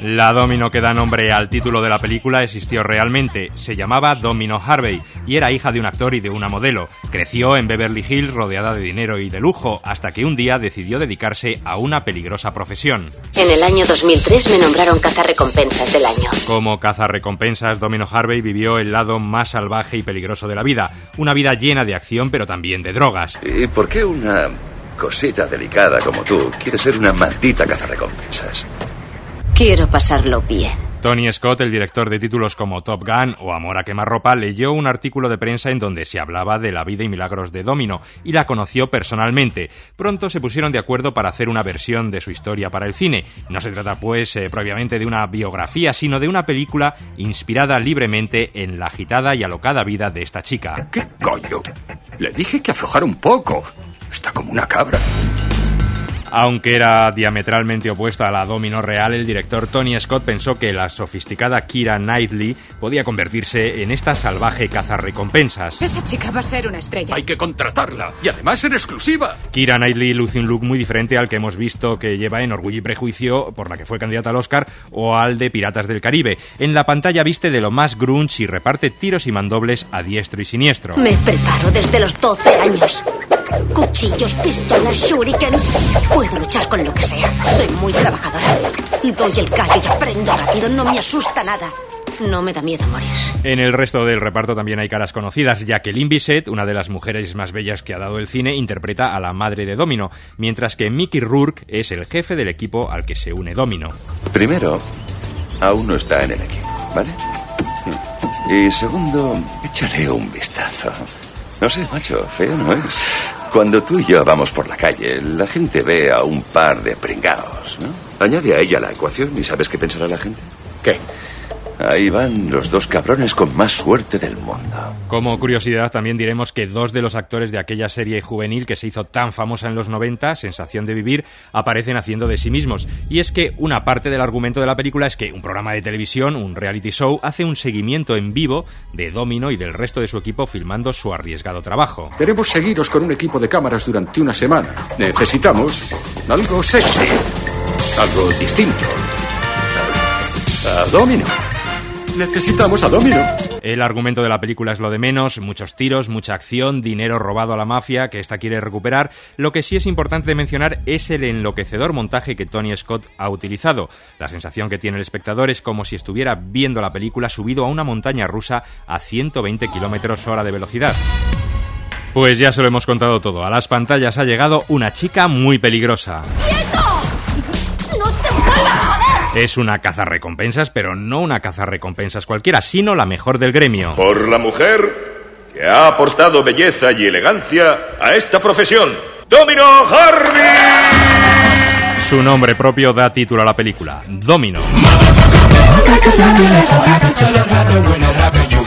La Domino que da nombre al título de la película existió realmente. Se llamaba Domino Harvey y era hija de un actor y de una modelo. Creció en Beverly Hills rodeada de dinero y de lujo, hasta que un día decidió dedicarse a una peligrosa profesión. En el año 2003 me nombraron cazarrecompensas del año. Como cazarrecompensas, Domino Harvey vivió el lado más salvaje y peligroso de la vida. Una vida llena de acción, pero también de drogas. ¿Y por qué una cosita delicada como tú quiere ser una maldita cazarrecompensas? Quiero pasarlo bien. Tony Scott, el director de títulos como Top Gun o Amor a quemarropa, leyó un artículo de prensa en donde se hablaba de la vida y milagros de Domino y la conoció personalmente. Pronto se pusieron de acuerdo para hacer una versión de su historia para el cine. No se trata, pues, propiamente de una biografía, sino de una película inspirada libremente en la agitada y alocada vida de esta chica. ¿Qué coño? Le dije que aflojara un poco. Está como una cabra. Aunque era diametralmente opuesta a la Domino real, el director Tony Scott pensó que la sofisticada Keira Knightley podía convertirse en esta salvaje cazarrecompensas. Esa chica va a ser una estrella. Hay que contratarla, y además en exclusiva. Keira Knightley luce un look muy diferente al que hemos visto que lleva en Orgullo y Prejuicio, por la que fue candidata al Oscar, o al de Piratas del Caribe. En la pantalla viste de lo más grunge y reparte tiros y mandobles a diestro y siniestro. Me preparo desde los 12 años. Cuchillos, pistolas, shurikens. Puedo luchar con lo que sea. Soy muy trabajadora. Doy el callo y aprendo rápido. No me asusta nada. No me da miedo morir. En el resto del reparto también hay caras conocidas. Jacqueline Bisset, una de las mujeres más bellas que ha dado el cine, interpreta a la madre de Domino, mientras que Mickey Rourke es el jefe del equipo al que se une Domino. Primero, aún no está en el equipo, ¿vale? Y segundo, échale un vistazo. No sé, macho, feo no es. Cuando tú y yo vamos por la calle, la gente ve a un par de pringaos, ¿no? Añade a ella la ecuación y ¿sabes qué pensará la gente? ¿Qué? Ahí van los dos cabrones con más suerte del mundo. Como curiosidad también diremos que dos de los actores de aquella serie juvenil que se hizo tan famosa en los 90, Sensación de Vivir, aparecen haciendo de sí mismos. Y es que una parte del argumento de la película es que un programa de televisión, un reality show, hace un seguimiento en vivo de Domino y del resto de su equipo filmando su arriesgado trabajo. Queremos seguiros con un equipo de cámaras durante una semana. Necesitamos algo sexy, algo distinto. A Domino. Necesitamos a Domino. El argumento de la película es lo de menos, muchos tiros, mucha acción, dinero robado a la mafia que ésta quiere recuperar. Lo que sí es importante mencionar es el enloquecedor montaje que Tony Scott ha utilizado. La sensación que tiene el espectador es como si estuviera viendo la película subido a una montaña rusa a 120 km/h de velocidad. Pues ya se lo hemos contado todo. A las pantallas ha llegado una chica muy peligrosa. ¡Quieto! ¡No te muevas, joder! Es una cazarrecompensas, pero no una cazarrecompensas cualquiera, sino la mejor del gremio. Por la mujer que ha aportado belleza y elegancia a esta profesión, Domino Harvey. Su nombre propio da título a la película, Domino.